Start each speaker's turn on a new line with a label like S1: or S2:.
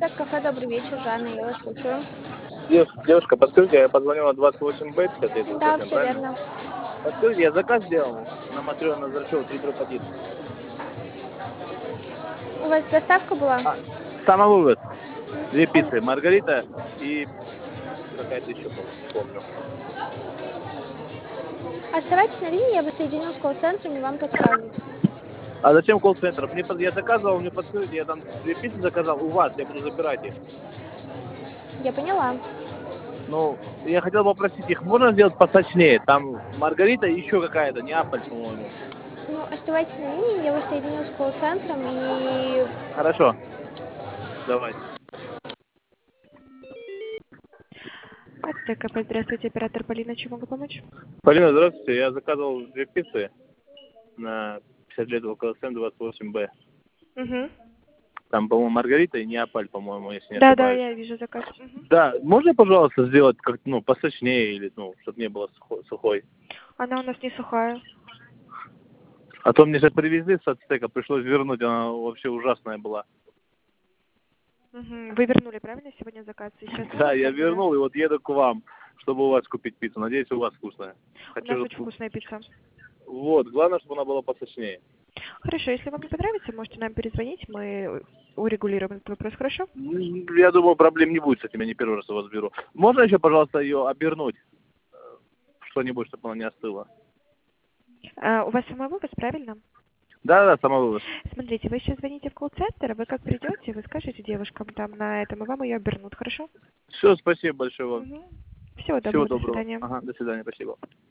S1: Так, кафе «Добрый вечер», Жанна, я вас слушаю.
S2: Девушка, подскажите, я позвонил на 28Б, 53
S1: Да,
S2: совсем,
S1: все
S2: правильно?
S1: верно.
S2: Подскажите, я заказ сделал на Матрёна Назарчева 3-1.
S1: У вас доставка была?
S2: Самовывоз. Две
S1: Ос-
S2: пиццы, Маргарита и какая-то еще, по-моему, не помню.
S1: Оставайтесь на линии, я вас соединю с колл-центром, и вам подскажут.
S2: А зачем колл-центр? Я заказывал, мне подскажите, я там две пиццы заказал у вас, я буду забирать их.
S1: Я поняла.
S2: Ну, я хотел попросить, их можно сделать посочнее? Там Маргарита и еще какая-то, Неаполь, по-моему.
S1: Ну, оставайтесь на линии, я вас соединю с колл-центром, и...
S2: Хорошо, давай.
S3: АТКП, здравствуйте, оператор Полина, чем могу помочь?
S2: Полина, здравствуйте, я заказывал две пиццы на 50 лет около 28Б.
S3: Угу.
S2: Там, по-моему, Маргарита и Неаполь, по-моему, если не
S3: Да, да,
S2: ошибаюсь.
S3: я вижу заказ. Мгм.
S2: Да, можно, пожалуйста, сделать как посочнее или, чтобы не было сухой.
S3: Она у нас не сухая.
S2: А то мне же привезли с Ацтека, пришлось вернуть, она вообще ужасная была.
S3: Угу. Вы вернули, правильно, сегодня заказ? И сейчас
S2: Да,
S3: новый
S2: я
S3: хотите, да?
S2: вернул и вот еду к вам, чтобы у вас купить пиццу. Надеюсь, у вас вкусная.
S3: У нас
S2: Хочу
S3: очень вкусная пицца.
S2: Вот, главное, чтобы она была посочнее.
S3: Хорошо, если вам не понравится, можете нам перезвонить, мы урегулируем этот вопрос, хорошо?
S2: Я думаю, проблем не будет с этим, я не первый раз у вас беру. Можно еще, пожалуйста, ее обернуть? Что-нибудь, чтобы она не остыла.
S3: У вас самовывоз, правильно?
S2: Да, самовывоз.
S3: Смотрите, вы сейчас звоните в колл-центр, а вы как придете, вы скажете девушкам там на этом, и вам ее обернут, хорошо?
S2: Все, спасибо большое вам.
S3: Угу. Всего
S2: Всего
S3: доброго, до
S2: доброго.
S3: свидания.
S2: Ага, до свидания, спасибо.